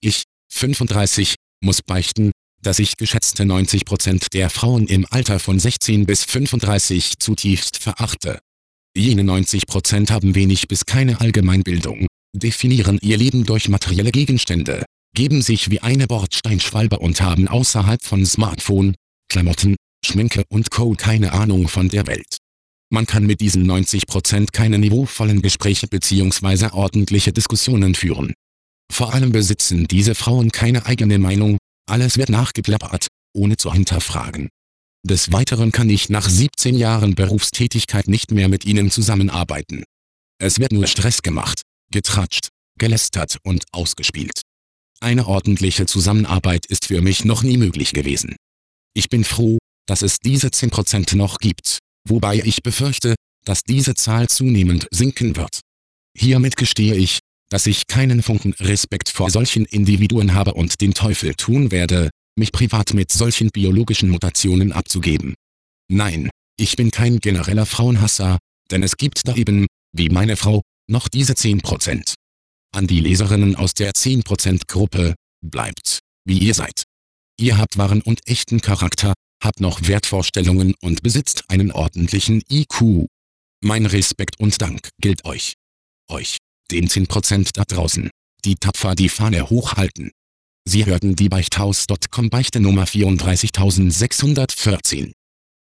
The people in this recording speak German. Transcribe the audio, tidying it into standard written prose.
Ich, 35, muss beichten, dass ich geschätzte 90% der Frauen im Alter von 16 bis 35 zutiefst verachte. Jene 90% haben wenig bis keine Allgemeinbildung, definieren ihr Leben durch materielle Gegenstände, geben sich wie eine Bordsteinschwalbe und haben außerhalb von Smartphone, Klamotten, Schminke und Co. keine Ahnung von der Welt. Man kann mit diesen 90% keine niveauvollen Gespräche bzw. ordentliche Diskussionen führen. Vor allem besitzen diese Frauen keine eigene Meinung, alles wird nachgeplappert, ohne zu hinterfragen. Des Weiteren kann ich nach 17 Jahren Berufstätigkeit nicht mehr mit ihnen zusammenarbeiten. Es wird nur Stress gemacht, getratscht, gelästert und ausgespielt. Eine ordentliche Zusammenarbeit ist für mich noch nie möglich gewesen. Ich bin froh, dass es diese 10% noch gibt, wobei ich befürchte, dass diese Zahl zunehmend sinken wird. Hiermit gestehe ich, dass ich keinen Funken Respekt vor solchen Individuen habe und den Teufel tun werde, mich privat mit solchen biologischen Mutationen abzugeben. Nein, ich bin kein genereller Frauenhasser, denn es gibt da eben, wie meine Frau, noch diese 10%. An die Leserinnen aus der 10%-Gruppe, bleibt, wie ihr seid. Ihr habt wahren und echten Charakter, habt noch Wertvorstellungen und besitzt einen ordentlichen IQ. Mein Respekt und Dank gilt euch. Euch, den 10% da draußen, die tapfer die Fahne hochhalten. Sie hörten die Beichthaus.com Beichte Nummer 34614.